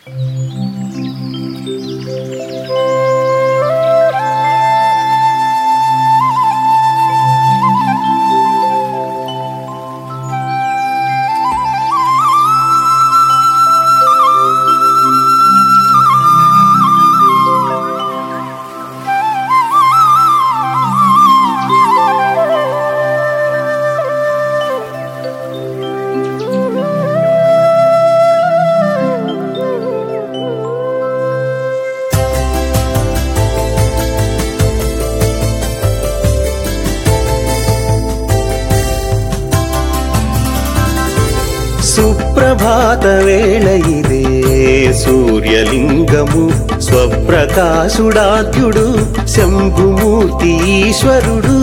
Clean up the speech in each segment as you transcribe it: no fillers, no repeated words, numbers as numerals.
సుప్రభాత వేళ ఇదే సూర్యలింగము స్వప్రకాశుడాద్యుడు శంభుమూర్తి ఈశ్వరుడు.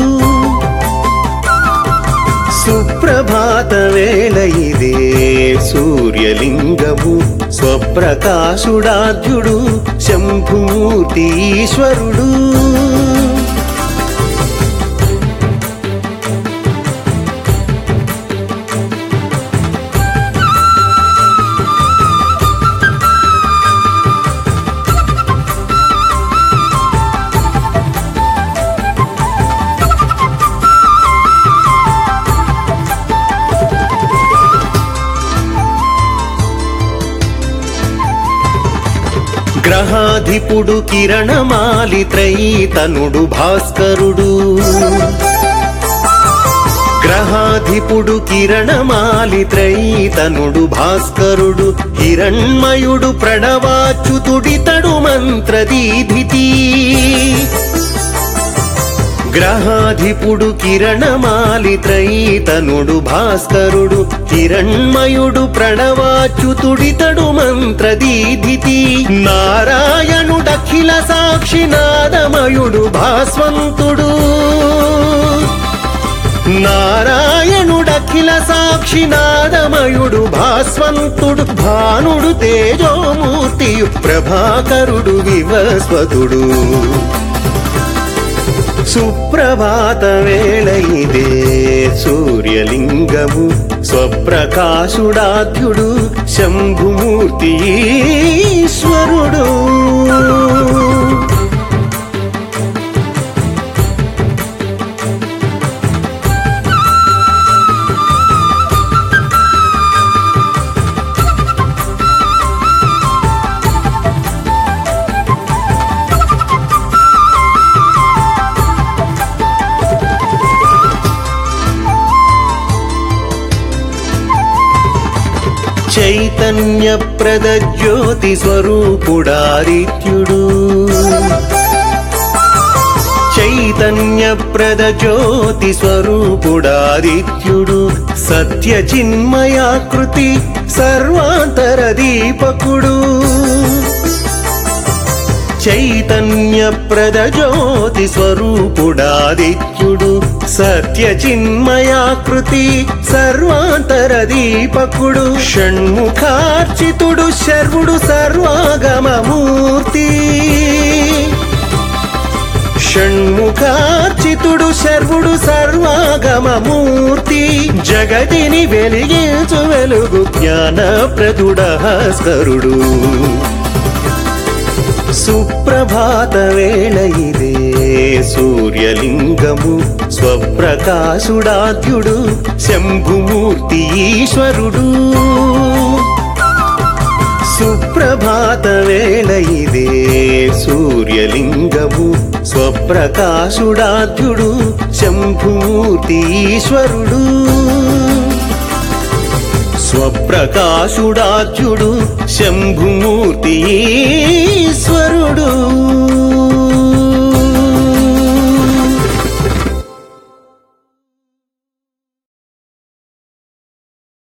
సుప్రభాత వేళ ఇదే సూర్యలింగము స్వప్రకాశుడాద్యుడు శంభుమూర్తి ఈశ్వరుడు. గ్రహాధిపుడు కిరణమాలి త్రైతనుడు భాస్కరుడు. గ్రహాధిపుడు కిరణమాలి త్రైతనుడు భాస్కరుడు. హిరణ్మయుడు ప్రణవాచ్యుతుడితడు మంత్రదీధితి. గ్రహాధిపుడు కిరణమాలి త్రైతనుడు భాస్కరుడు. హిరణ్మయుడు ప్రణవాచ్యుతుడితడు మంత్రదీధితి. నారాయణుడఖిల సాక్షినాదమయుడు భాస్వంతుడు. నారాయణుడఖిల సాక్షినాదమయుడు భాస్వంతుడు. భానుడు తేజోమూర్తియు ప్రభాకరుడు వివస్వతుడు. సుప్రభాత వేళ ఇదే సూర్యలింగము స్వప్రకాశుడాద్యుడు శంభుమూర్తి ఈశ్వరుడు. చైతన్య ప్రద జ్యోతి స్వరూపుడాదిత్యుడు. చైతన్య ప్రద జ్యోతి స్వరూపుడాదిత్యుడు. సత్య చిన్మయాకృతి సర్వాంతర దీపకుడు. చైతన్య ప్రద జ్యోతి స్వరూపుడాదిత్యుడు. సత్య చిన్మయాకృతి సర్వాంతర దీపకుడు. షణ్ముఖార్చితుడు శర్వుడు సర్వాగమమూర్తి. షణ్ముఖార్చితుడు శర్వుడు సర్వాగమమూర్తి. జగతిని వెలిగించు వెలుగు జ్ఞానప్రదుడ భాస్కరుడు. సుప్రభాత వేళ ఇదే సూర్యలింగము స్వప్రకాశుడాద్యుడు శంభుమూర్తి ఈశ్వరుడు. సుప్రభాత వేళ ఇదే సూర్యలింగము స్వప్రకాశుడాద్యుడు శంభుమూర్తి ఈశ్వరుడు. స్వప్రకాశుడాచ్యుడు శంభుమూర్తి ఈశ్వరుడు.